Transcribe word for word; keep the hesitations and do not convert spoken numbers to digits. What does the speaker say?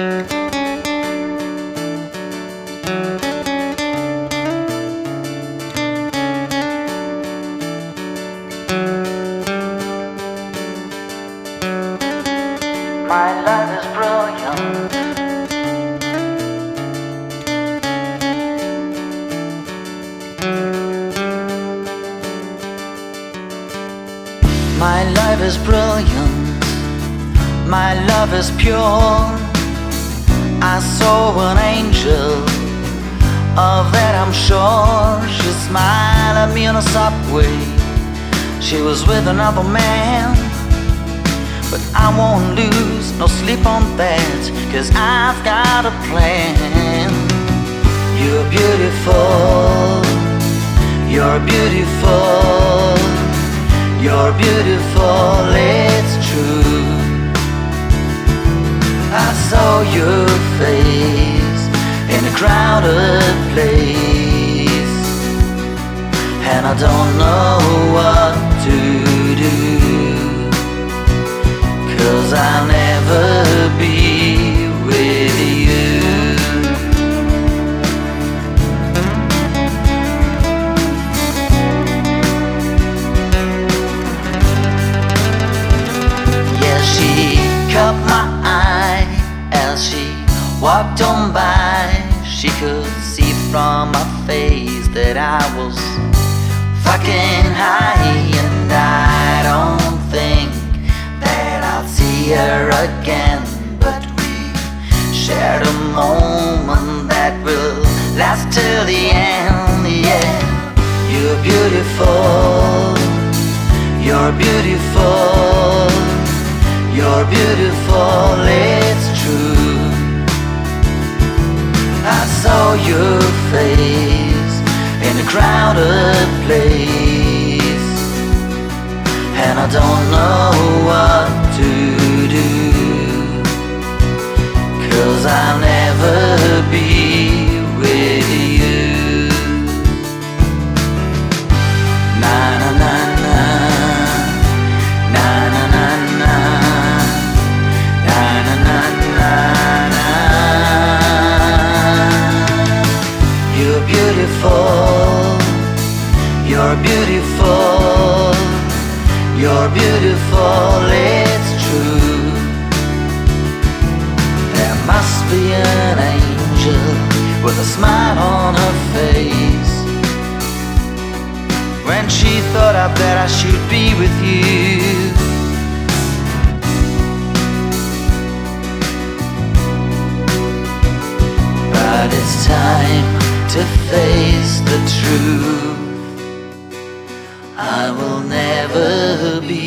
My life is brilliant. My life is brilliant. My love is pure. I saw an angel, of that I'm sure. She smiled at me on a subway. She was with another man. But I won't lose no sleep on that, 'cause I've got a plan. You're beautiful. You're beautiful. You're beautiful, it's true. I saw your face in a crowded place, and I don't know what to do, 'cause I'll never be with you. Yeah, she caught my eye as she walked on by. She could see from my face that I was fucking high, and I don't think see her again, but we shared a moment that will last till the end. Yeah, you're beautiful. You're beautiful. You're beautiful, it's true. I saw your face in a crowded place, and I don't know what to do, 'cause I'll never be with you. Na na na na, na na na na, na na na na na. You're beautiful. You're beautiful. You're beautiful, it's true. There must be an angel with a smile on her face, when she thought up that I should be with you. But it's time to face the truth. I will never be